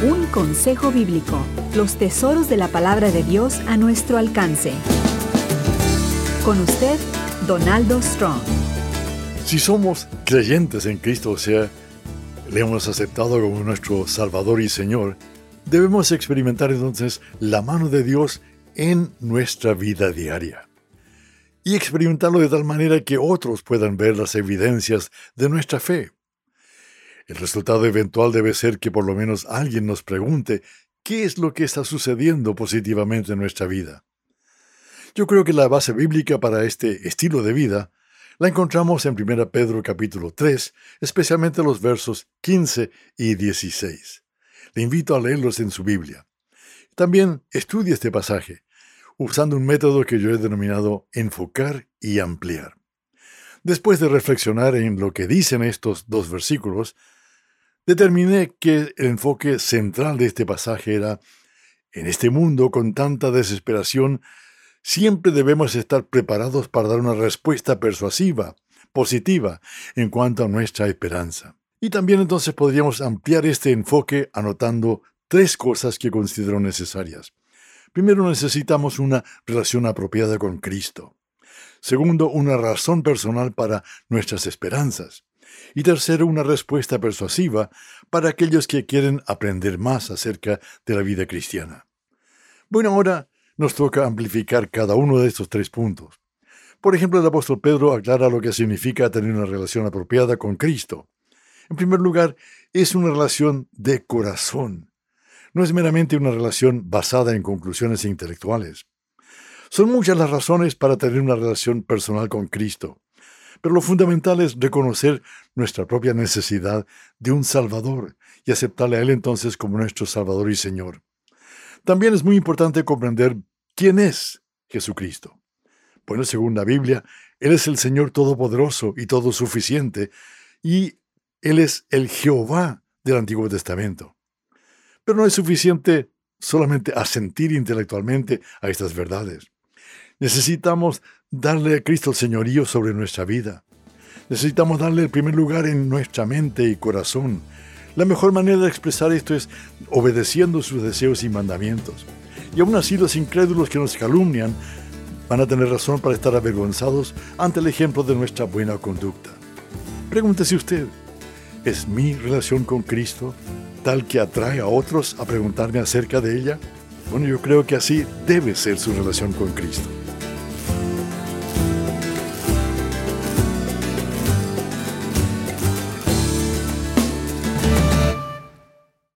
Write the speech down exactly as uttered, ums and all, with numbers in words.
Un consejo bíblico, los tesoros de la palabra de Dios a nuestro alcance. Con usted, Donaldo Strong. Si somos creyentes en Cristo, o sea, le hemos aceptado como nuestro Salvador y Señor, debemos experimentar entonces la mano de Dios en nuestra vida diaria. Y experimentarlo de tal manera que otros puedan ver las evidencias de nuestra fe. El resultado eventual debe ser que por lo menos alguien nos pregunte qué es lo que está sucediendo positivamente en nuestra vida. Yo creo que la base bíblica para este estilo de vida la encontramos en primera Pedro capítulo tres, especialmente los versos quince y dieciséis. Le invito a leerlos en su Biblia. También estudie este pasaje, usando un método que yo he denominado enfocar y ampliar. Después de reflexionar en lo que dicen estos dos versículos, determiné que el enfoque central de este pasaje era: en este mundo con tanta desesperación, siempre debemos estar preparados para dar una respuesta persuasiva, positiva, en cuanto a nuestra esperanza. Y también entonces podríamos ampliar este enfoque anotando tres cosas que considero necesarias. Primero, necesitamos una relación apropiada con Cristo. Segundo, una razón personal para nuestras esperanzas. Y tercero, una respuesta persuasiva para aquellos que quieren aprender más acerca de la vida cristiana. Bueno, ahora nos toca amplificar cada uno de estos tres puntos. Por ejemplo, el apóstol Pedro aclara lo que significa tener una relación apropiada con Cristo. En primer lugar, es una relación de corazón. No es meramente una relación basada en conclusiones intelectuales. Son muchas las razones para tener una relación personal con Cristo, pero lo fundamental es reconocer nuestra propia necesidad de un Salvador y aceptarle a Él entonces como nuestro Salvador y Señor. También es muy importante comprender quién es Jesucristo. Bueno, según la Biblia, Él es el Señor Todopoderoso y Todosuficiente, y Él es el Jehová del Antiguo Testamento. Pero no es suficiente solamente asentir intelectualmente a estas verdades. Necesitamos darle a Cristo el señorío sobre nuestra vida. Necesitamos darle el primer lugar en nuestra mente y corazón. La mejor manera de expresar esto es obedeciendo sus deseos y mandamientos. Y aún así los incrédulos que nos calumnian van a tener razón para estar avergonzados ante el ejemplo de nuestra buena conducta. Pregúntese usted, ¿es mi relación con Cristo tal que atrae a otros a preguntarme acerca de ella? Bueno, yo creo que así debe ser su relación con Cristo.